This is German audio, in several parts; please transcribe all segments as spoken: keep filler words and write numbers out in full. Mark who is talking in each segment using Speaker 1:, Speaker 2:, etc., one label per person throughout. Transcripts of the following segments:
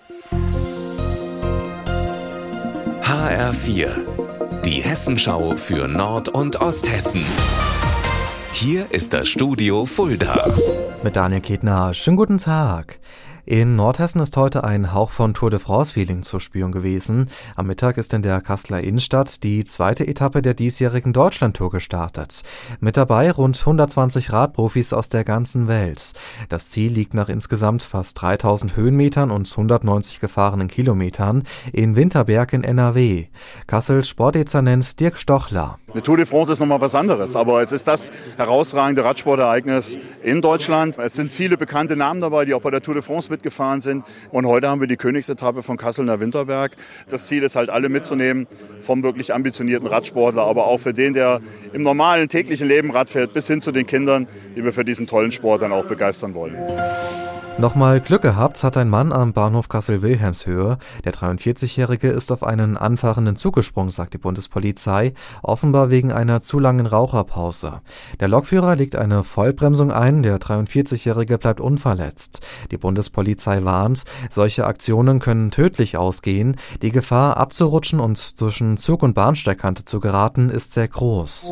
Speaker 1: H R vier, die Hessenschau für Nord- und Osthessen. Hier ist das Studio Fulda.
Speaker 2: Mit Daniel Ketner, schönen guten Tag. In Nordhessen ist heute ein Hauch von Tour de France-Feeling zu spüren gewesen. Am Mittag ist in der Kasseler Innenstadt die zweite Etappe der diesjährigen Deutschlandtour gestartet. Mit dabei rund hundertzwanzig Radprofis aus der ganzen Welt. Das Ziel liegt nach insgesamt fast dreitausend Höhenmetern und hundertneunzig gefahrenen Kilometern in Winterberg in N R W. Kassels Sportdezernent Dirk Stochler.
Speaker 3: Eine Tour de France ist nochmal was anderes, aber es ist das herausragende Radsportereignis in Deutschland. Es sind viele bekannte Namen dabei, die auch bei der Tour de France mitgefahren sind. Und heute haben wir die Königsetappe von Kassel nach Winterberg. Das Ziel ist halt, alle mitzunehmen, vom wirklich ambitionierten Radsportler, aber auch für den, der im normalen täglichen Leben Rad fährt, bis hin zu den Kindern, die wir für diesen tollen Sport dann auch begeistern wollen.
Speaker 2: Nochmal Glück gehabt hat ein Mann am Bahnhof Kassel-Wilhelmshöhe. Der dreiundvierzigjährige ist auf einen anfahrenden Zug gesprungen, sagt die Bundespolizei, offenbar wegen einer zu langen Raucherpause. Der Lokführer legt eine Vollbremsung ein, der dreiundvierzigjährige bleibt unverletzt. Die Bundespolizei warnt, solche Aktionen können tödlich ausgehen. Die Gefahr, abzurutschen und zwischen Zug- und Bahnsteigkante zu geraten, ist sehr groß.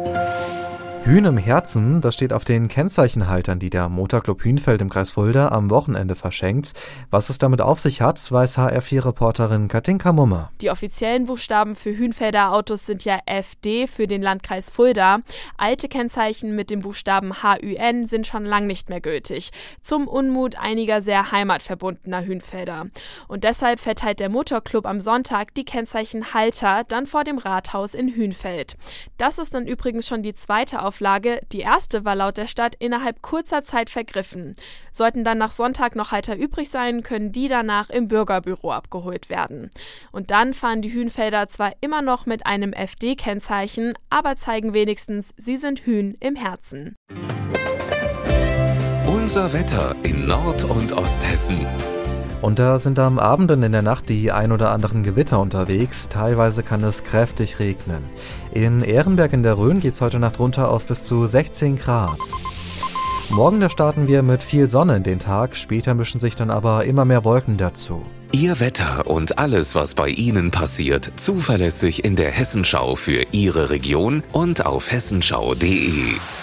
Speaker 2: Hühn im Herzen, das steht auf den Kennzeichenhaltern, die der Motorclub Hünfeld im Kreis Fulda am Wochenende verschenkt. Was es damit auf sich hat, weiß H R vier Reporterin Katinka Mumme.
Speaker 4: Die offiziellen Buchstaben für Hünfelder Autos sind ja F D für den Landkreis Fulda. Alte Kennzeichen mit dem Buchstaben H Ü N sind schon lang nicht mehr gültig. Zum Unmut einiger sehr heimatverbundener Hünfelder. Und deshalb verteilt der Motorclub am Sonntag die Kennzeichenhalter dann vor dem Rathaus in Hünfeld. Das ist dann übrigens schon die zweite Auflage. Die erste war laut der Stadt innerhalb kurzer Zeit vergriffen. Sollten dann nach Sonntag noch Halter übrig sein, können die danach im Bürgerbüro abgeholt werden. Und dann fahren die Hünfelder zwar immer noch mit einem F D-Kennzeichen, aber zeigen wenigstens, sie sind Hühn im Herzen.
Speaker 1: Unser Wetter in Nord- und Osthessen.
Speaker 2: Und da sind am Abend und in der Nacht die ein oder anderen Gewitter unterwegs. Teilweise kann es kräftig regnen. In Ehrenberg in der Rhön geht es heute Nacht runter auf bis zu sechzehn Grad. Morgen da starten wir mit viel Sonne in den Tag. Später mischen sich dann aber immer mehr Wolken dazu.
Speaker 1: Ihr Wetter und alles, was bei Ihnen passiert, zuverlässig in der Hessenschau für Ihre Region und auf hessenschau punkt de.